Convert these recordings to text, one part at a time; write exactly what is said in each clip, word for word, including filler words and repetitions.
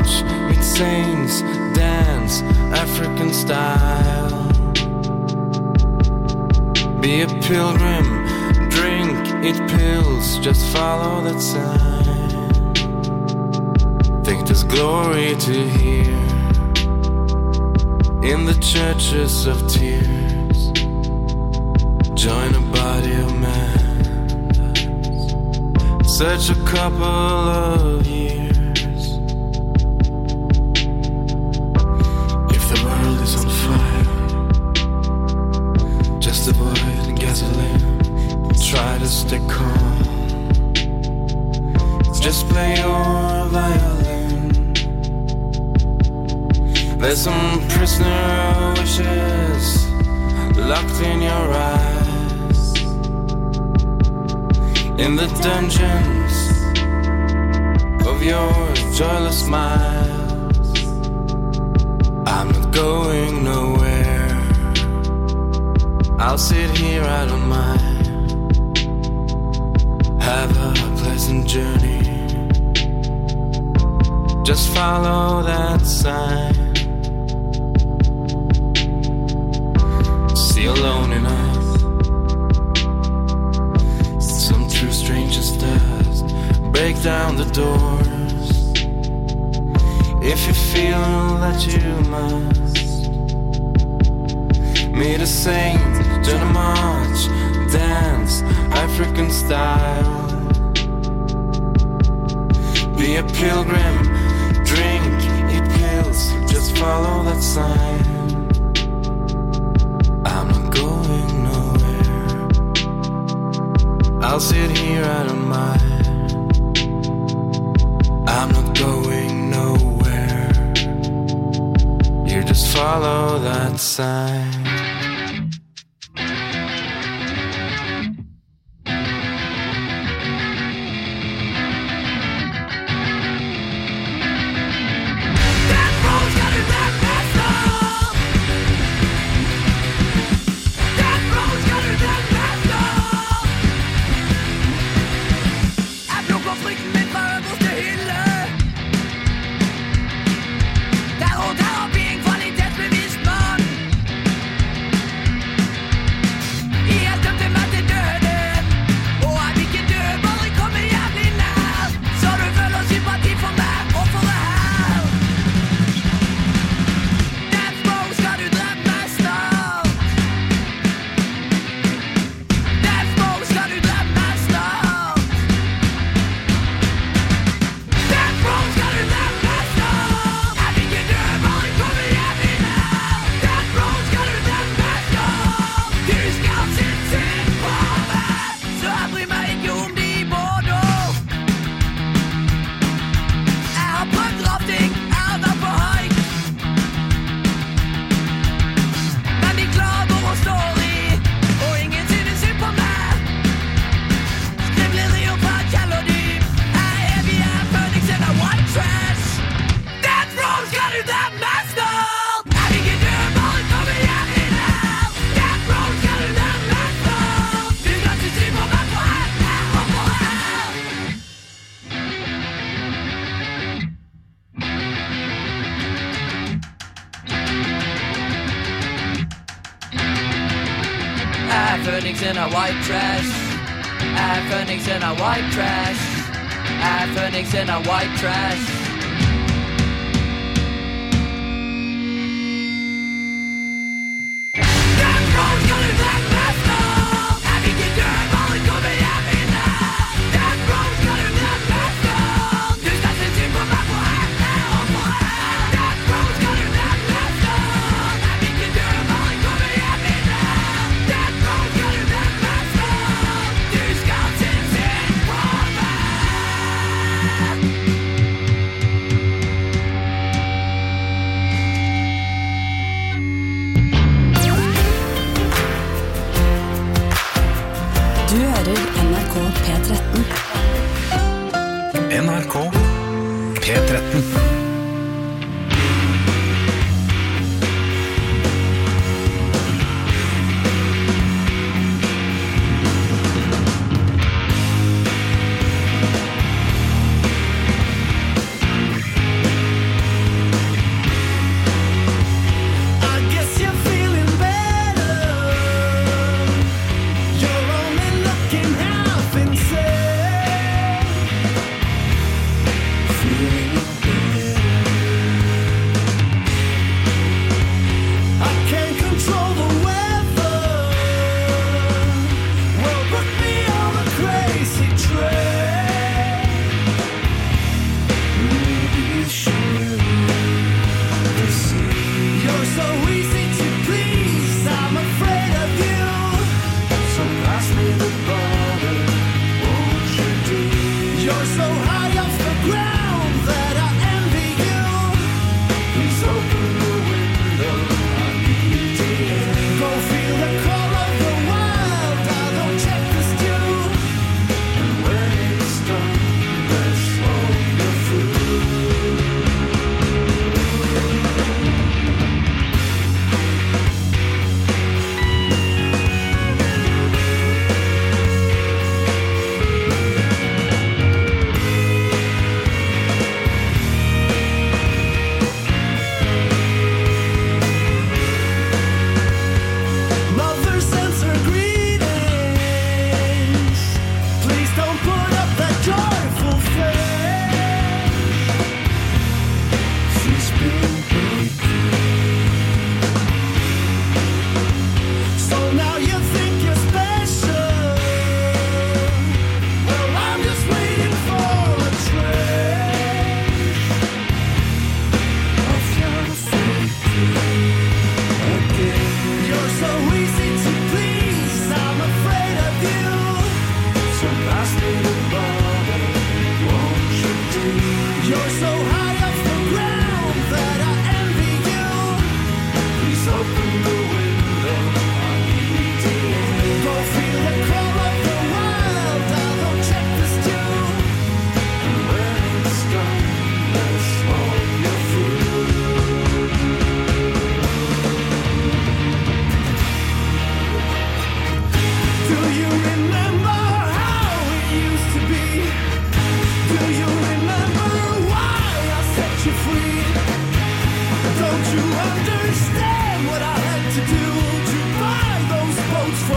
march, meet saints, dance, African style. Be a pilgrim, drink, eat pills, just follow that sign. Think there's glory to hear in the churches of tears. Join a body of man, search a couple of years. If the world is on fire, just avoid gasoline, try to stay calm. Just play your violin. There's some prisoner wishes locked in your eyes, in the dungeons of your joyless smiles. I'm not going nowhere, I'll sit here, I don't mind. Have a pleasant journey, just follow that sign. See alone enough, some true strangers does break down the doors. If you feel that you must meet a saint, join a march, dance, African style. Be a pilgrim, drink, eat pills, just follow that sign. I'm not going nowhere, I'll sit here, I don't mind. I'm not going nowhere, you just follow that sign. Phoenix in a white trash. Ah, Phoenix in a white trash. Ah, Phoenix in a white trash. N R K P tretten.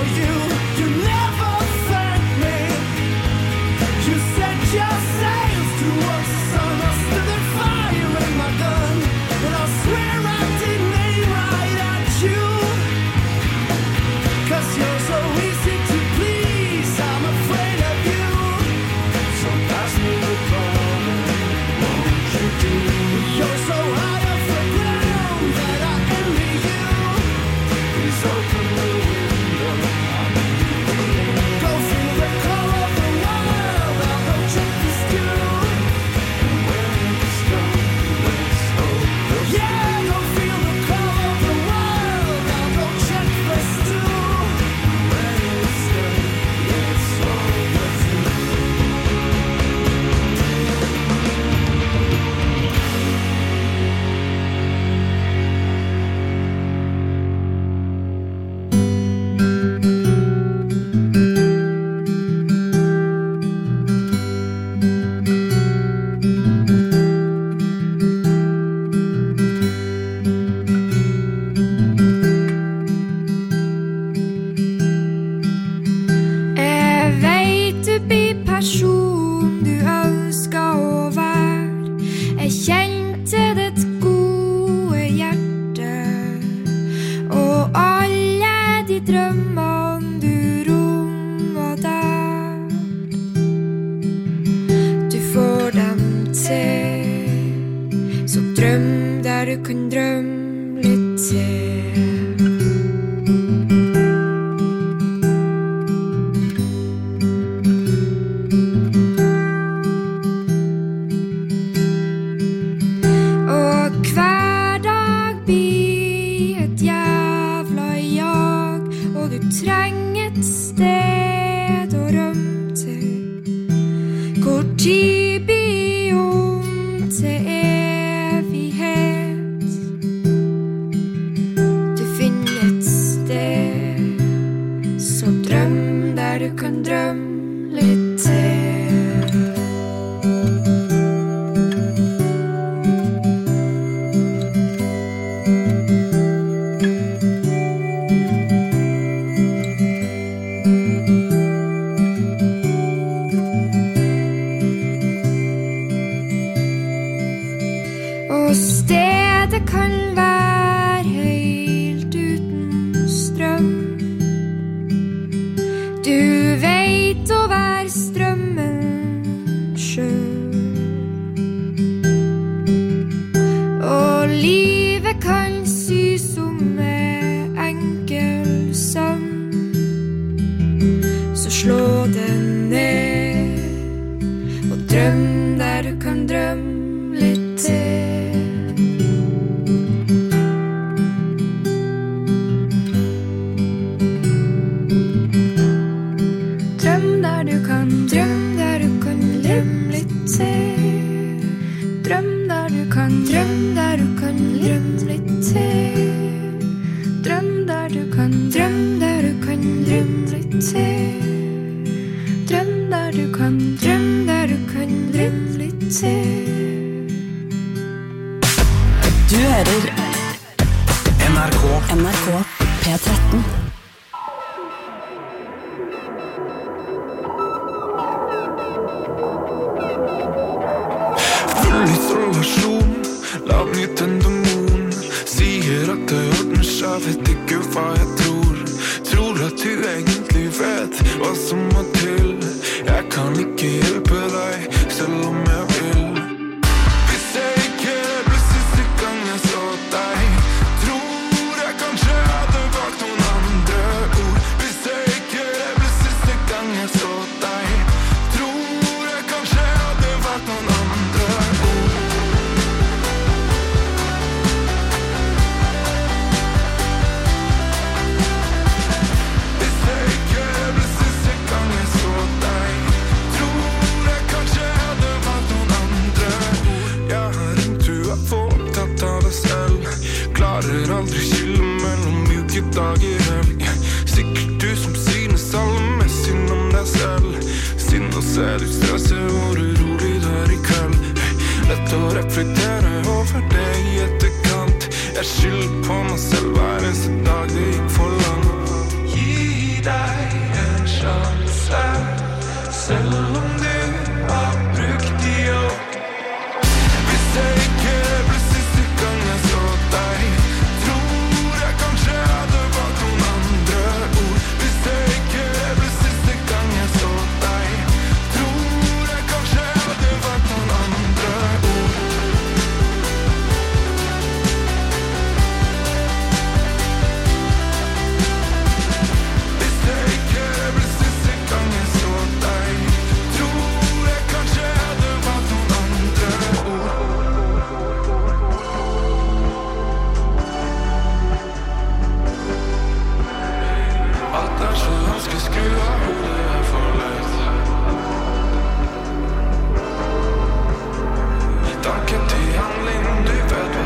Jeg skylder på meg selv hver eneste dag det gikk for langt. Gi deg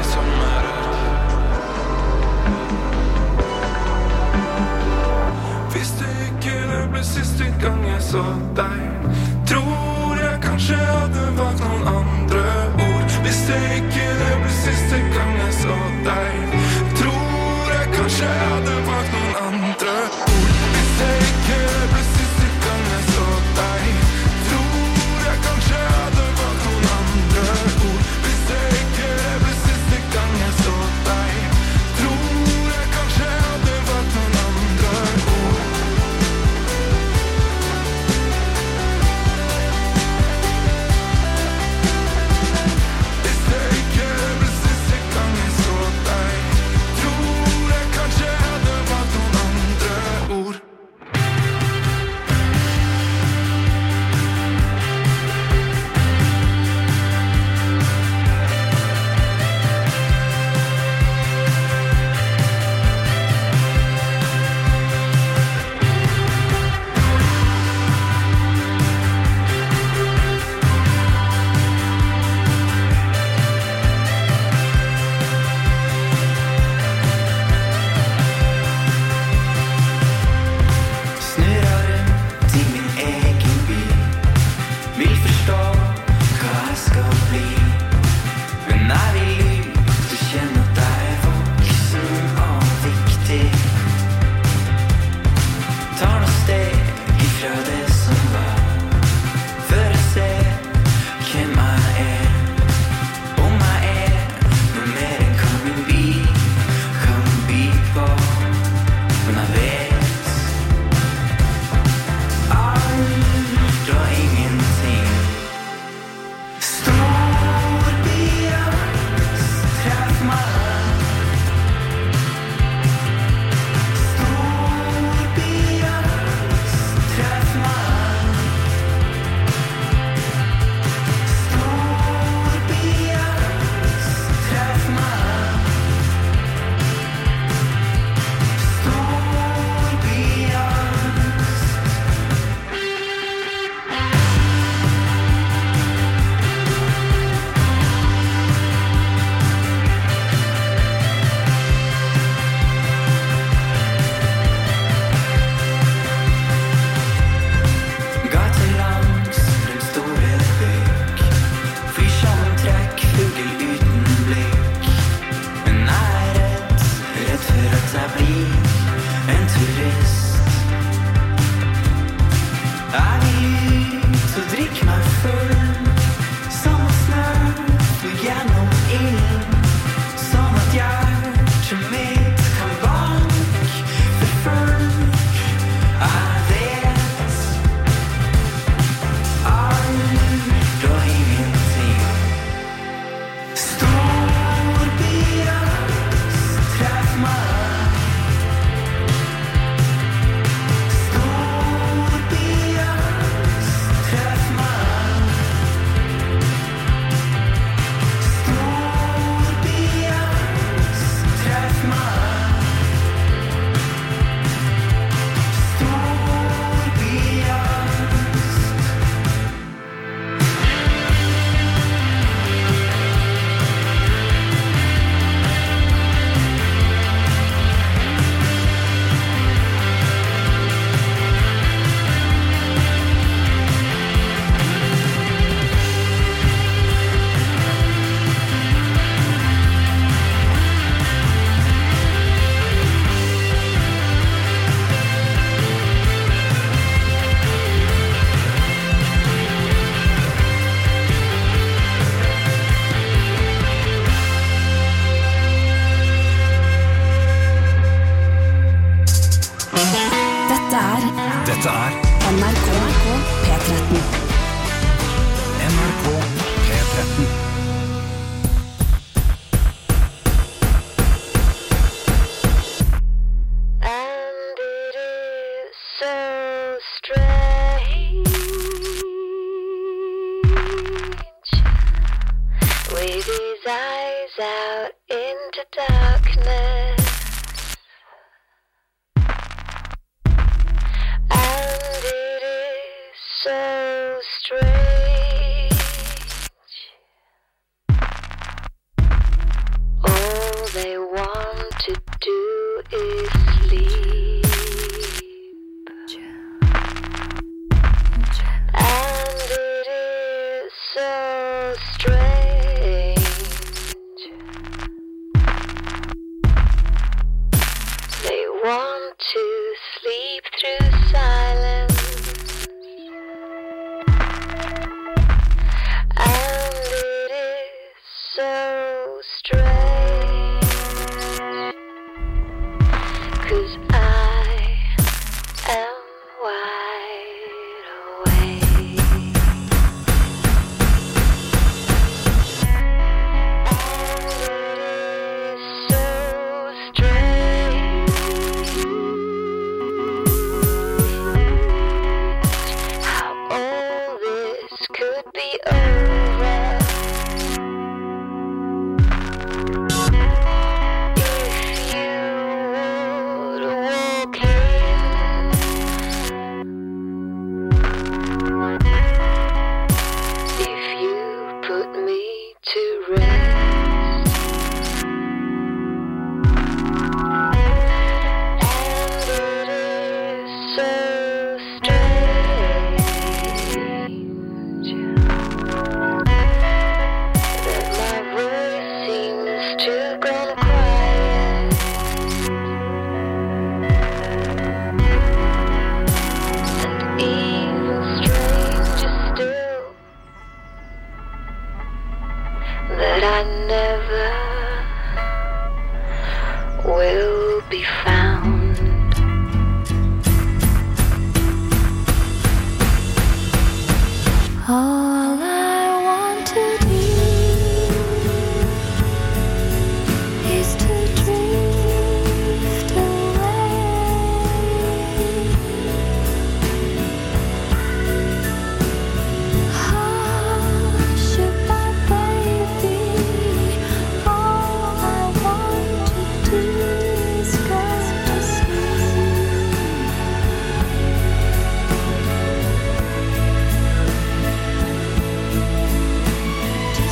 som er rett. Hvis det ikke det ble siste gang jeg så deg, tror jeg kanskje hadde valgt noen andre ord. Hvis det ikke det ble siste gang jeg så deg, tror jeg kanskje hadde valgt noen andre ord. Hvis det ikke det ble siste gang jeg så deg, tror jeg kanskje hadde valgt noen andre ord. Hvis det ikke det ble siste gang jeg så deg, tror jeg kanskje hadde valgt noen andre ord. Hvis det ikke ble siste gang jeg så deg, tror jeg kanskje hadde valgt noen andre ord. Snurrer rundt i min egen by, vil forstå hva jeg skal bli. Men jeg vil ut og kjenne at jeg er voksen og viktig. Tar noen steg ifra det som var, før jeg ser hvem jeg er. Om jeg er noe mer enn hva min by kan by på. Men jeg vet alt og ingenting. Storbyer treff meg. Storbyer treff meg. Storbyer treff meg. Storbyer. Gatelangs rundt store bygg, flyr som en trekkfugl uten blikk. Men jeg er redd, redd for at jeg blir en turist. Jeg vil ut og drikke meg full, som en snø flyr gjennom ilden, sånn at hjertet mitt kan banke for fullt. Jeg vet alt og ingenting. Storbyer treff meg. Storbyer treff meg. Storbyer treff meg. Storbyer. Dette er Dette er N R K P tretten. N R K P tretten. And it is so strange with his eyes out into darkness. And it is so strange. they want to do is sleep. And it is so strange. They want to sleep through silence. And it is so strange. 'Cause I am wide awake. And it is so strange how all this could be over. If you would walk in, if you put me to rest, and it is so strange that my voice seems to gone quiet. And even stranger still, that I never will be found. All I want to do is to drift away. Hush, my baby. All I want to do is go to sleep. To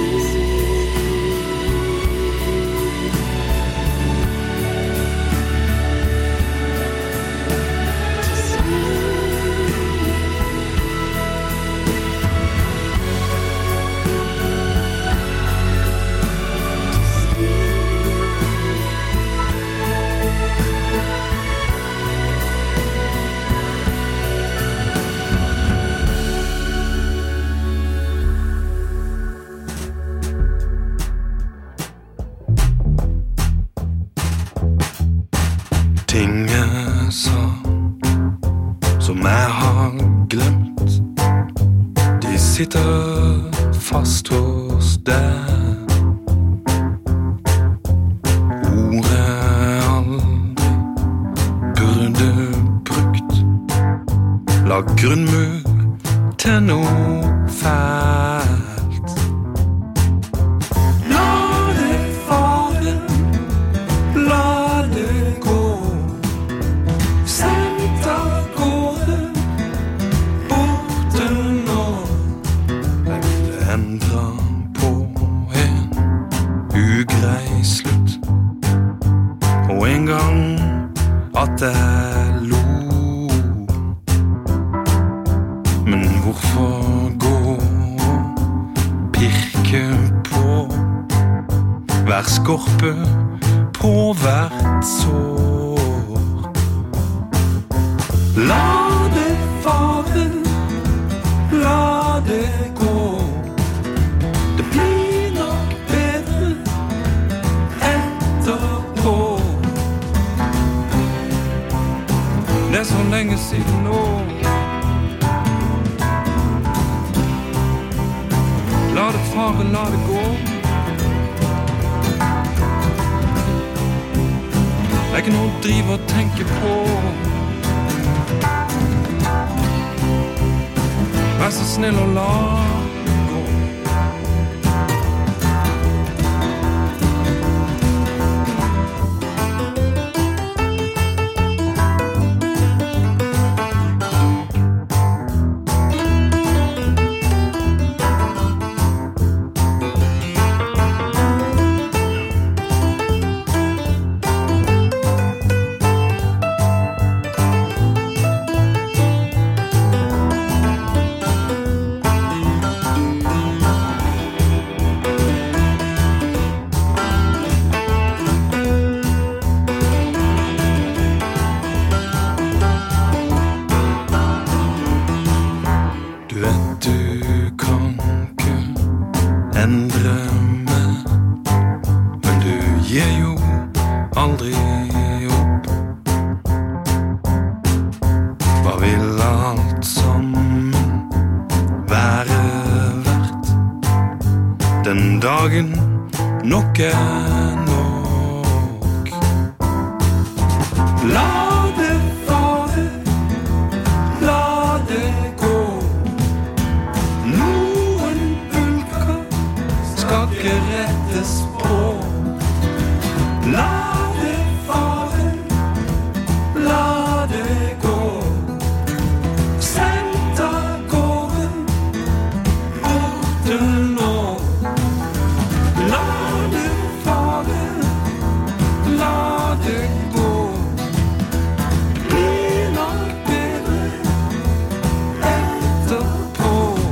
Ting jeg sa som jeg har glemt, de sitter fast hos deg. Ordet jeg aldri burde brukt, la grunnmur til noe fælt. La det fare, la det gå. Sendt av gårde, borte nå. Jeg ville endre på en ugrei slutt. Og en gang at jeg lo. Men hvorfor gå og pirke på hver skorpe på hvert sår? La det fare, la det gå. Det blir nok bedre etterpå. Det er så lenge siden nå. La det fare, la det gå. Det er ikke noe å drive og tenke på. Vær så snill og la det gå. aldri opp. Hva vil alt sammen være verdt den dagen nok er nok? La det fare, la det gå. Noen bulker skal ikke rettes på. La det fare, la det gå. Sendt av gårde, borte nå. La det fare, la det gå. Blir nok bedre etterpå.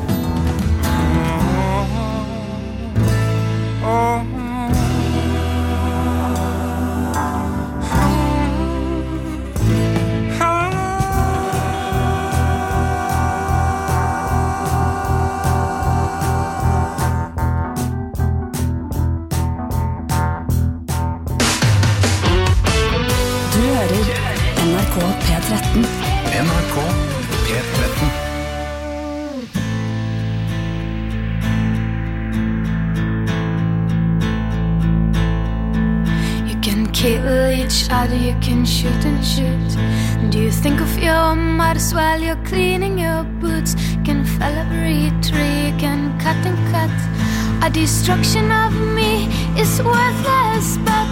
Du hører N R K P tretten. N R K P tretten. You can kill each other, you can shoot and shoot. Do you think of your mothers while you're cleaning your boots? You can fell every tree, you can cut and cut. A destruction of me is worthless, but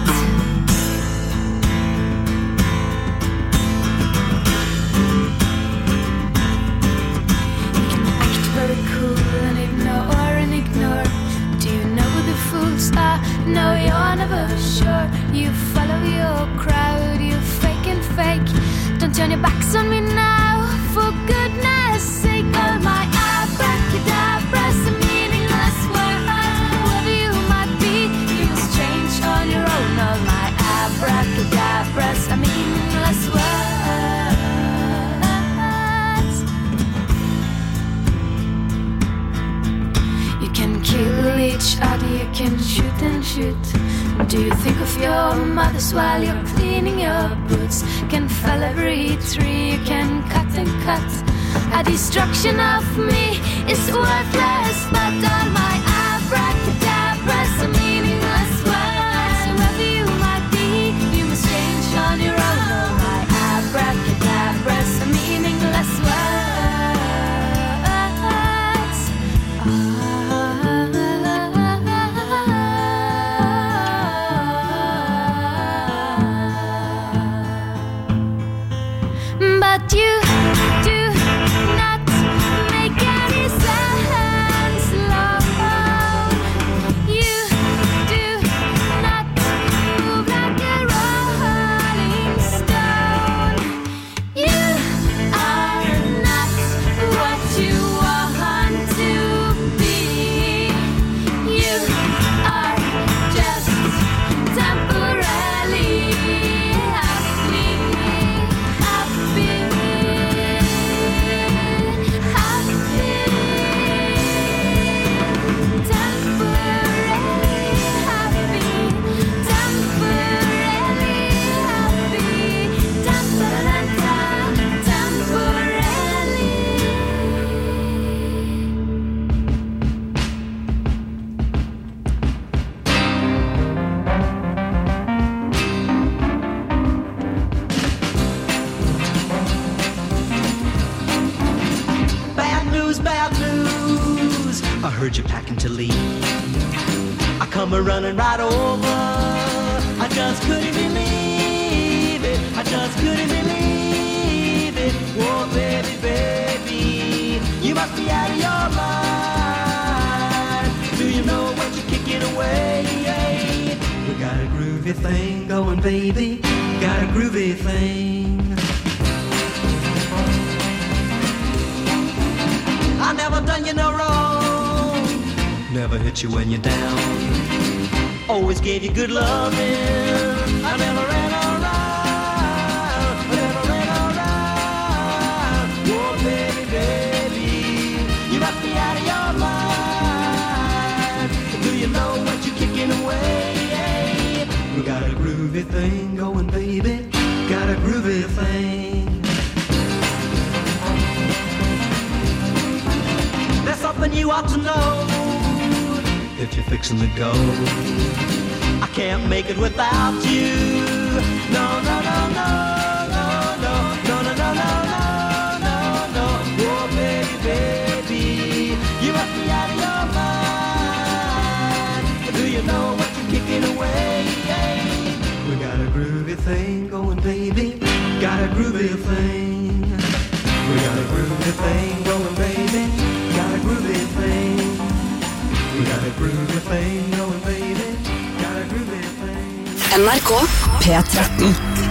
you can act very cool and ignore and ignore. Do you know who the fools are? No, you're never sure. You follow your crowd, you fake and fake. Don't turn your backs on me now, for goodness sake. All my abracadabras are meaningless words. Whoever you might be, you must change on your own. All my abracadabras are meaningless words. You can kill each other, you can shoot and shoot. Do you think of your mothers while you're cleaning your boots? Can fell every tree, you can cut and cut. A destruction of me is worthless, but all my abracadabras are meaningless words. Whoever you might be, you must change on your own. All my abracadabras are meaningless words. But you do not make any sense, love. You do not move like a rolling stone. You are not what you want to be. You are just temporarily happy, happy, happy, temporarily happy, temporarily happy, temporarily, temporarily. Bad news, bad news. I heard you're packing to leave. I come a running right over. I just couldn't believe it. I just couldn't believe it. Whoa, baby, baby, you must be out of your mind. Do you know what you're kicking away? We got a groovy thing going, baby. Got a groovy thing. I never done you no wrong. Never hit you when you're down. Always gave you good loving. I never ran around. I never ran around. Whoa, baby, baby, you must be out of your mind. Do you know what you're kicking away? We got a groovy thing going, baby. Got a groovy thing. There's something you ought to know if you're fixing to go. I can't make it without you. No, no, no, no, no, no, no, no, no, no, no, no. Oh, baby, baby, you left me out of your mind. Do you know what you're kicking away? We got a groovy thing going, baby. Got a groovy thing. We got a groovy thing going, baby. Got a groovy thing. We got a groovy thing going, baby. Got a groovy thing. N R K P tretten.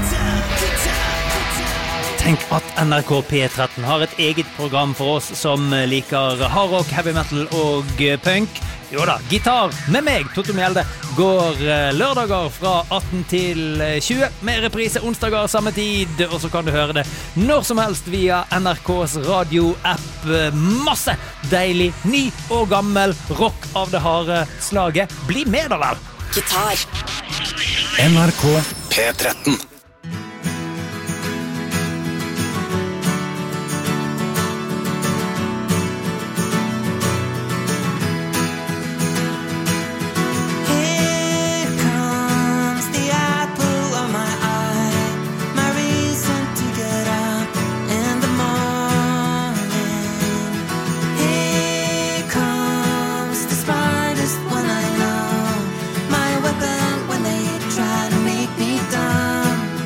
Tenk at N R K P tretten har et eget program for oss som liker hardrock, heavy metal og punk. Jo da, gitar med meg, Totto Mjelde, går lørdager fra atten til tjue, med reprise onsdager samme tid, og så kan du høre det når som helst via N R K's radio-app. Masse deilig, ny og gammel rock av det harde slaget. Bli med da vel! Gitar. N R K P tretten. When they try to make me dumb,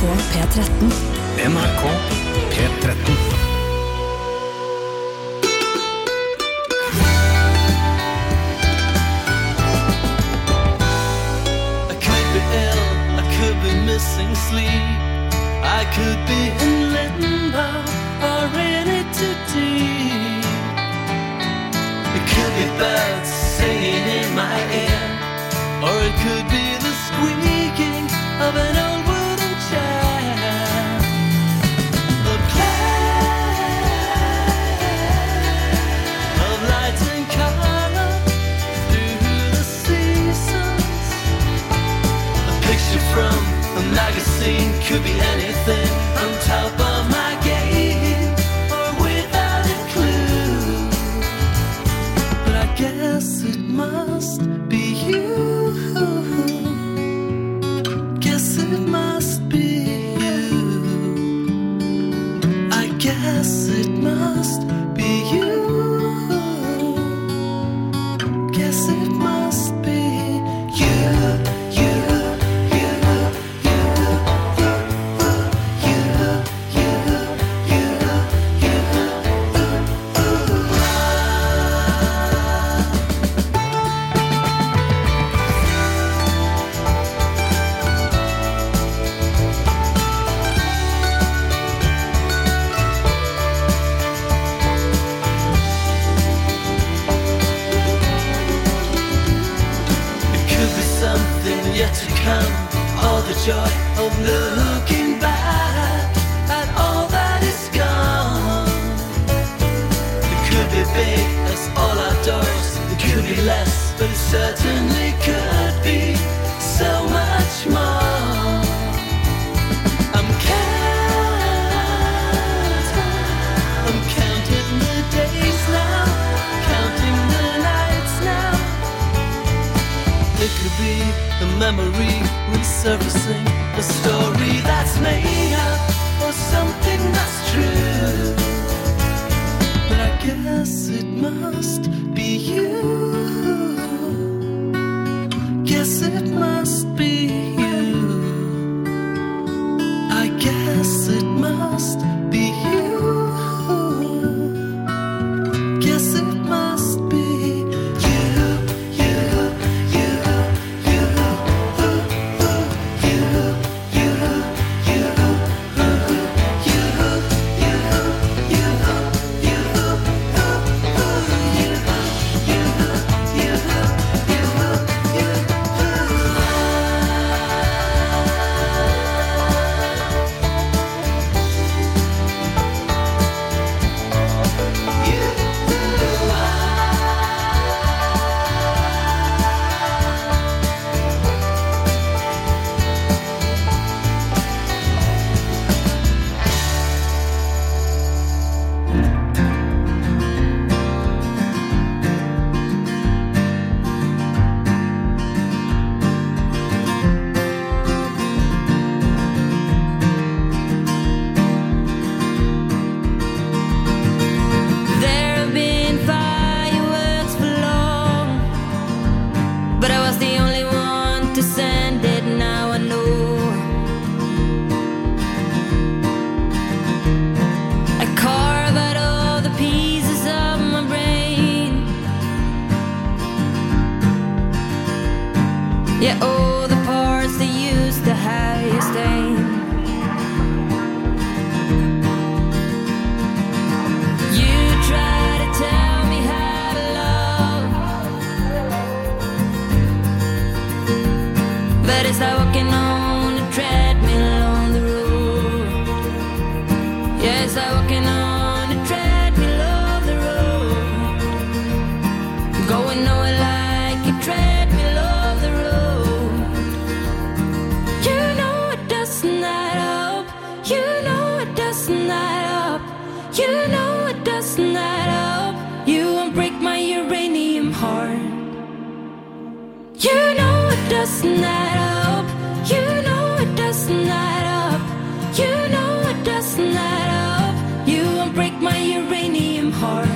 P tretten. N R K P tretten. I could be ill, I could be missing sleep, I could be in limbo or in it too deep. It could be birds singing in my ear, or it could be the squeaking of an old wooden chair. The play of light and color through the seasons. A picture from a magazine could be anything on top of my game or without a clue. But I guess it must be you. Guess it must be you. I guess it must be you. Guess it must be you. You, you, you, you, you, you, you, It could be something yet to come, all the joy of looking back at all that is gone. It could be big as all outdoors, it could be less, but it certainly could be so much more. I'm counting, I'm counting the days now, counting the nights now. It could be a memory resurfacing, a story that's made up, or something that's true. But I guess it must be you. Guess it must be you. I guess it must be you. Guess it must be you, you, you, you, you, you, you, Yeah, all the parts that used to have your stain. You try to tell me how to love, but it's like walking on a treadmill on the road. Yeah, it's like walking on a treadmill on the road, going nowhere like a treadmill on the road. You know it doesn't add up. You know it doesn't add up. You know it doesn't add up. You won't break my uranium heart. You know it doesn't add up. You know it doesn't add up. You know it doesn't add up. You won't break my uranium heart.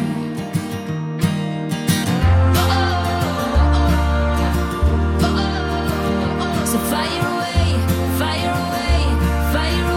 So fire away, fire away, fire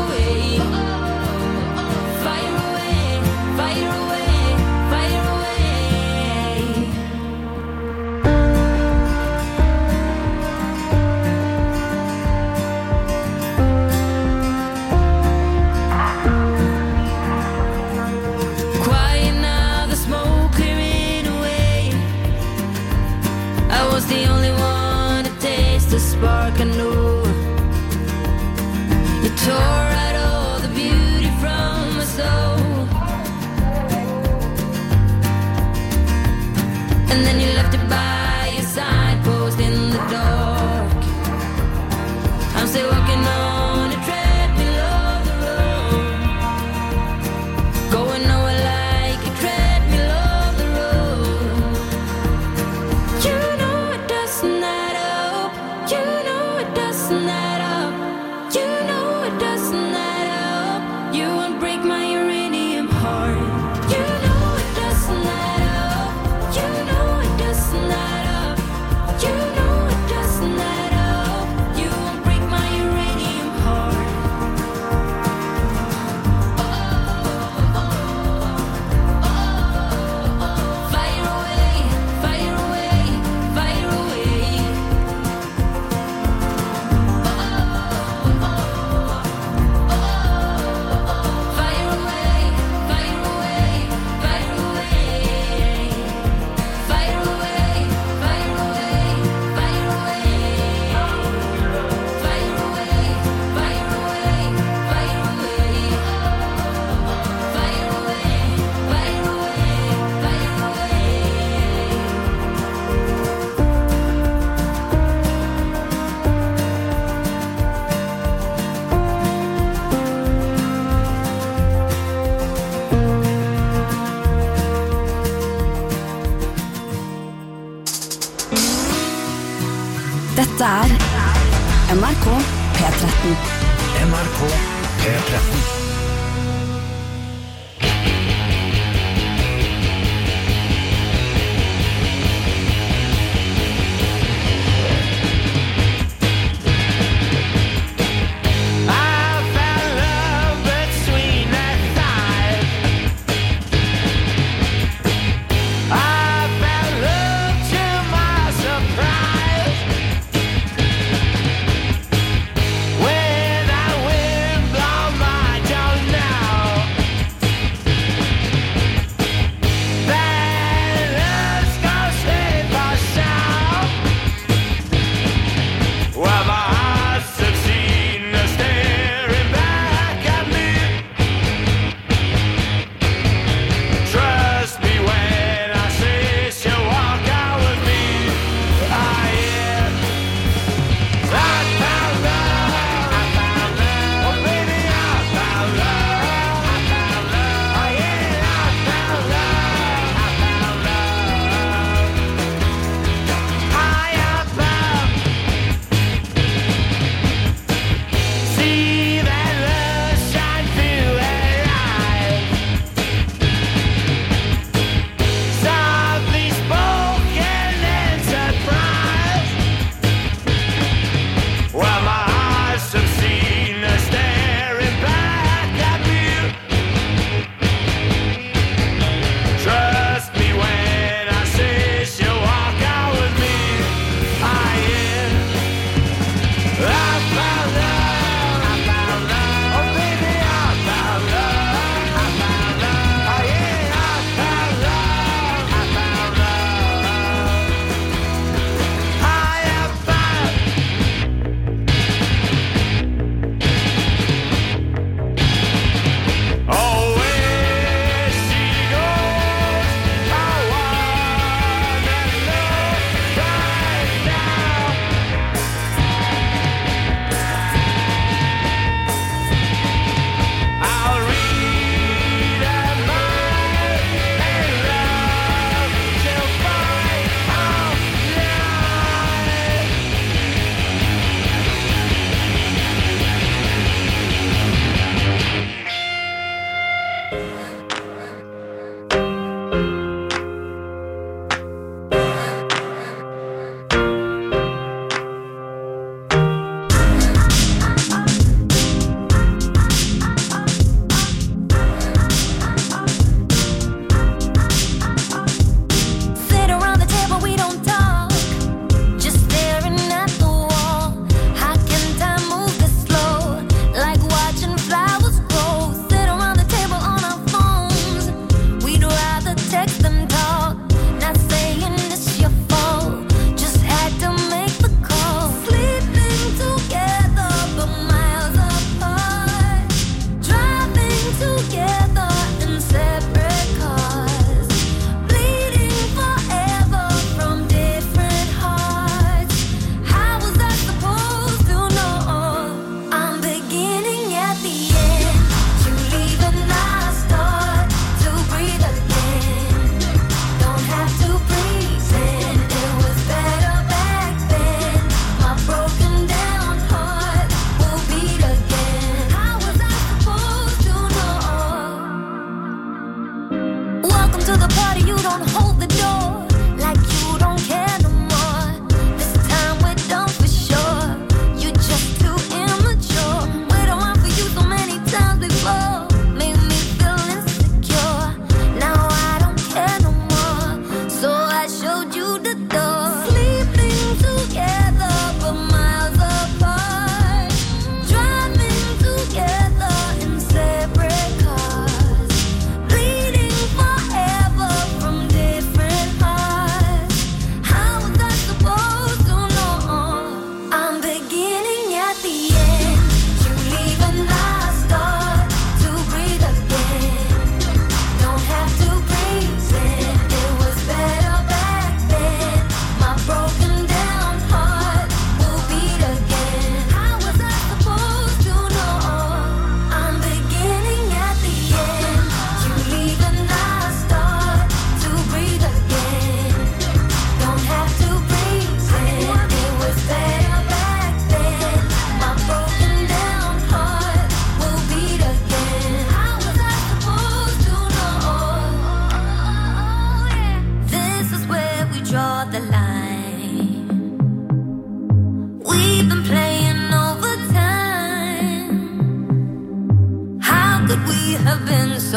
tore out all the beauty from my soul. And then you left it by your side post in the dark. I'm still walking on a treadmill of the road, going nowhere like a treadmill of the road. You know it doesn't add up. You know it doesn't add up. You know it doesn't add up. You won't break my uranium heart. You know it doesn't add up. You know it doesn't add up. You know it doesn't add up. You won't break my uranium heart. Fire away, fire away, fire away. Fire away, fire away, fire away. Fire away, fire away, fire away. Fire away, fire away, fire away. Fire away, fire away, fire away. Dette er N R K P tretten. N R K P tretten. When I wind blow my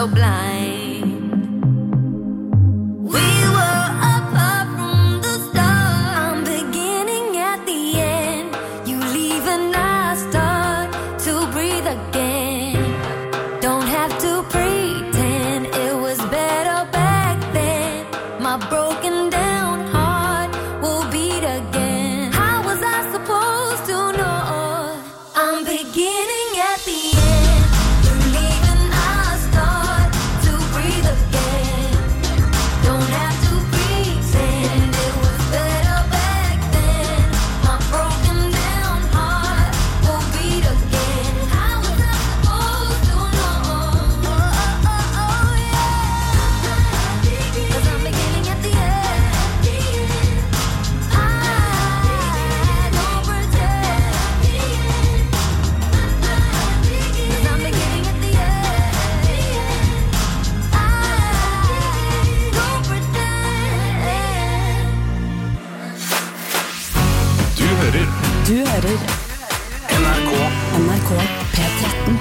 so blind. We were apart from the start. I'm beginning at the end. You leave and I start to breathe again. Don't have to pretend it was better back then. My broken down heart will beat again. How was I supposed to know? I'm beginning at the end. You leave and I start to breathe again. Don't have to pretend it was better back then. My broken down heart will beat again. How was I supposed to know? Oh, oh, oh, oh, yeah. 'Cause I'm beginning at the end. I don't pretend. 'Cause I'm beginning at the end. I don't pretend. Du hører Du hører N R K. N R K P tretten.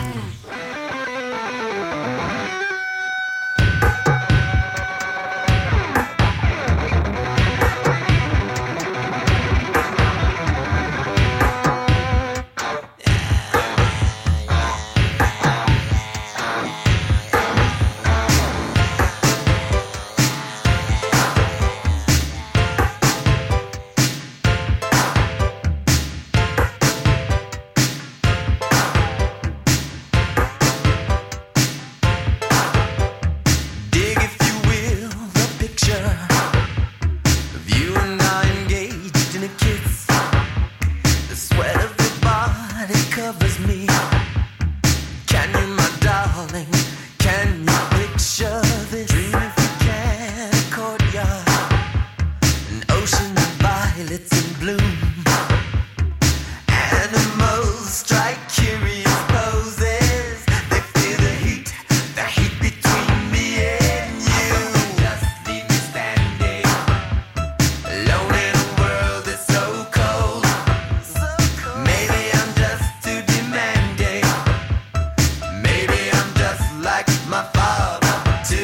Dig, if you will, the picture of you and I engaged in a kiss. The sweat of your body covers me. Can you, my darling, can you picture this? Dream if you can, a courtyard, an ocean of violets in bloom. Animals strike curious poses. They feel the heat, the heat between me and you. Just leave me standing alone in a world that's so cold. Maybe I'm just too demanding. Maybe I'm just like my father, too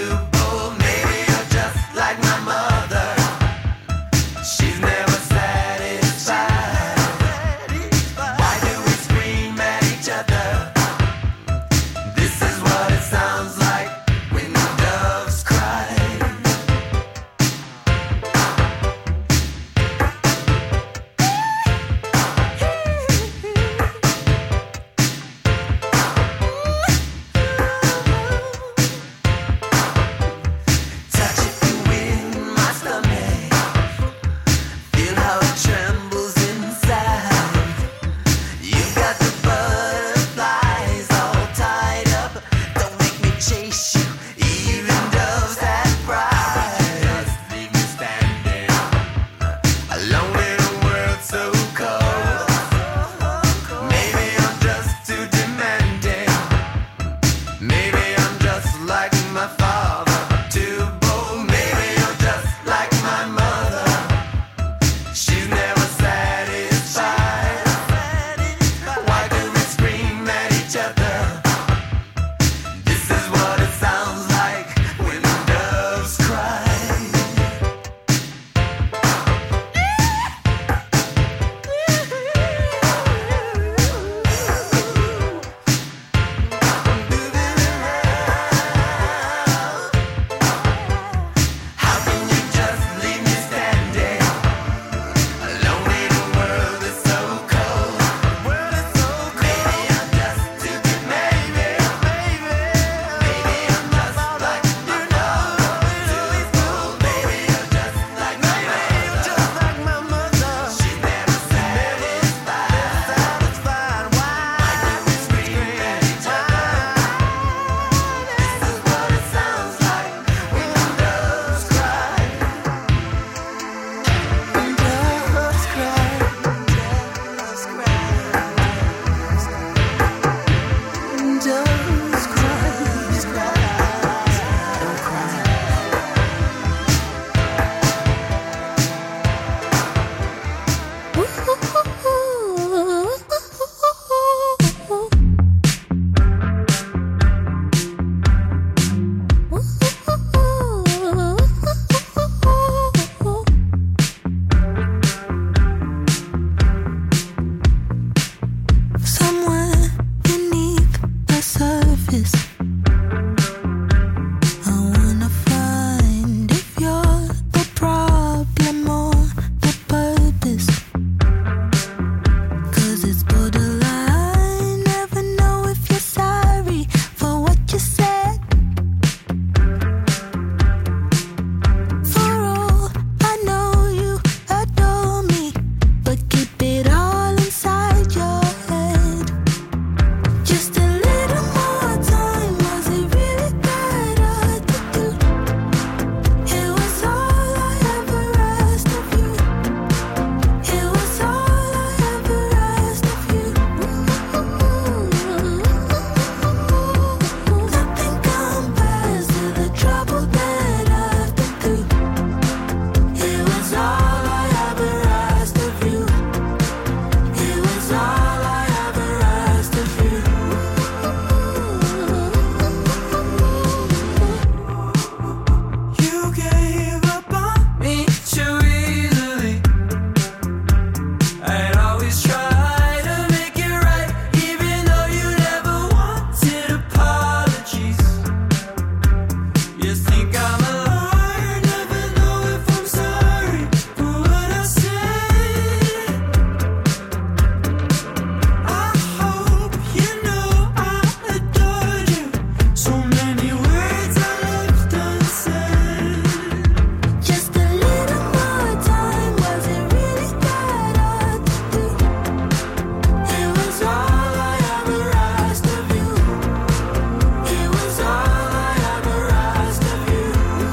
Just a little more time, was it really better to do? It was all I ever asked of you. It was all I ever asked of you. Nothing compares to the trouble that I've been through. It was all I ever asked of you. It was all I ever asked of you. You gave up on me too easily. I'd always try to make it right, even though you never wanted apologies. You think I'm a liar, never know if I'm sorry for what I said. I hope you know I adored you. So many words I left unsaid. Just a little more time, was it really better to do? It was all I ever asked of you. It was all I ever asked of you.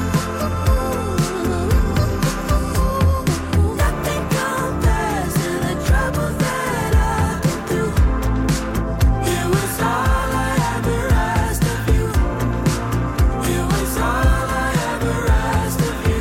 Nothing compares to the trouble that I've been through. It was all I ever asked of you. It was all I ever asked of you.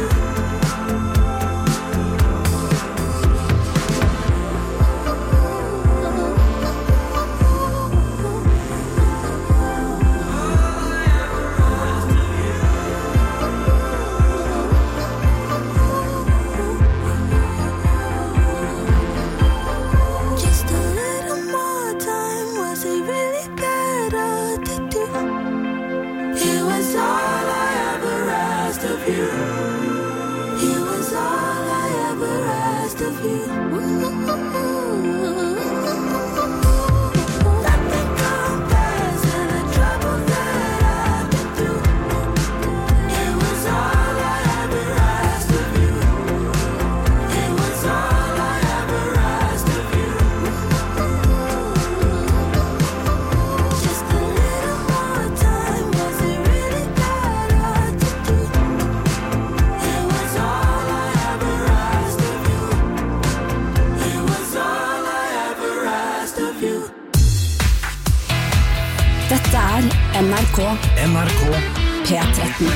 Just a little more time, was it really better to do? It was all I ever asked of you. It was all I ever asked of you. Nothing compares to the trouble that I've been through. It was all I ever asked of you. It was all I ever asked of you. Just a little more time, was it really better to do? It was all I ever asked of you. It was all I ever asked of you. Dette er N R K N R K P tretten.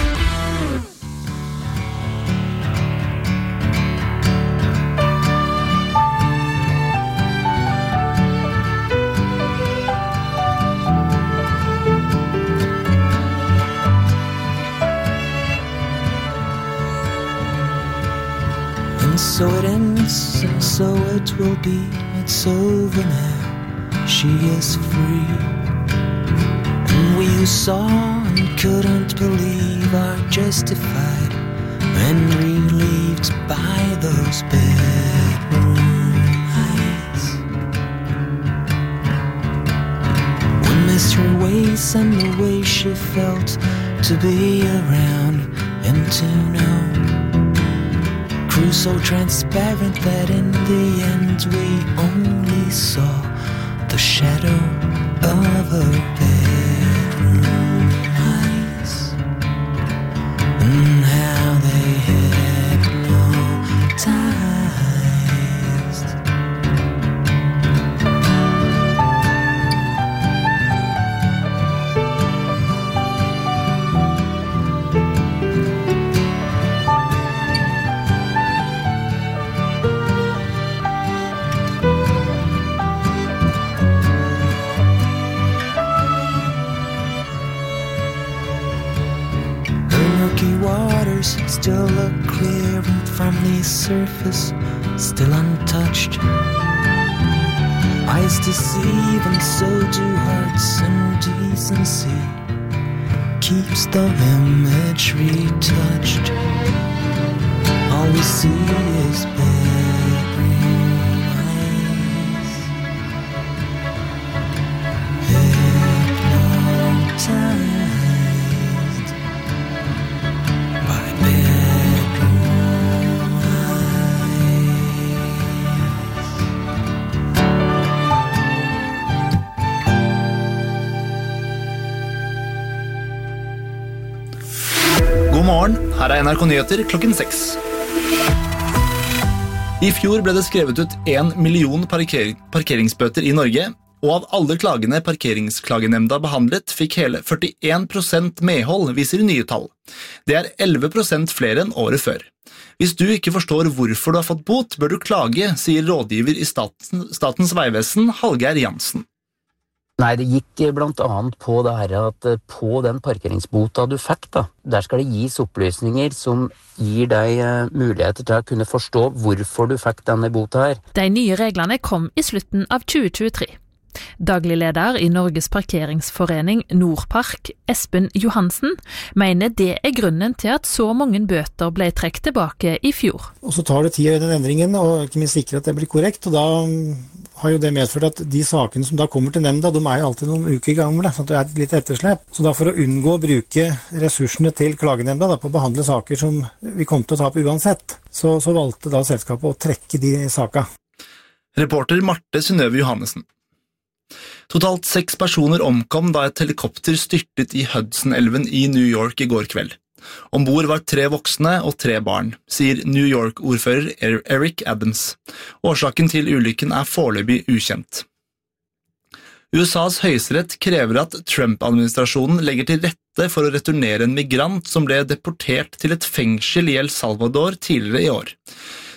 And so it ends, and so it will be. It's over now, she is free. And we who saw and couldn't believe are justified and relieved by those bedroom eyes. We missed her ways and the way she felt to be around and to know. Grew so transparent that in the end we only saw the shadow of her bedroom eyes, and how they hypnotized. Waters still look clear and from the surface, still untouched. Eyes deceive and so do hearts, and decency keeps the image retouched. All we see is bedroom eyes, hypnotized. God morgen, her er N R K Nyheter klokken seks. I fjor ble det skrevet ut en million parker- parkeringsbøter i Norge, og av alle klagene parkeringsklagenemnda behandlet, fikk hele førtien prosent medhold, viser nye tall. Det er elleve prosent flere enn året før. Hvis du ikke forstår hvorfor du har fått bot, bør du klage, sier rådgiver i Staten, Statens vegvesen, Hallgeir Jansen. Nei, det gikk blant annet på det her at på den parkeringsbota du fikk da, der skal det gis opplysninger som gir deg muligheter til å kunne forstå hvorfor du fikk denne bota her. De nye reglene kom i slutten av tjue tjuetre. Daglig leder i Norges parkeringsforening Nordpark, Espen Johansen, mener det er grunnen til at så mange bøter ble trekt tilbake i fjor. Og så tar det tid å gjøre den endringen, og ikke minst sikre at det blir korrekt, og da har jo det medført at de sakene som da kommer til nemnda, de er jo alltid noen uker gamle, så det er et litt etterslep. Så da for å unngå å bruke ressursene til klagenemnda da, på å behandle saker som vi kom til å ta på uansett, så, så valgte da selskapet å trekke de saka. Reporter Marte Synnøve Johannessen. Totalt seks personer omkom da et helikopter styrtet i Hudson-elven i New York i går kveld. Ombord var tre voksne og tre barn, sier New York-ordfører Eric Adams. Årsaken til ulykken er foreløpig ukjent. U S A's høyesterett krever at Trump-administrasjonen legger til rette for å returnere en migrant som ble deportert til et fengsel i El Salvador tidligere i år.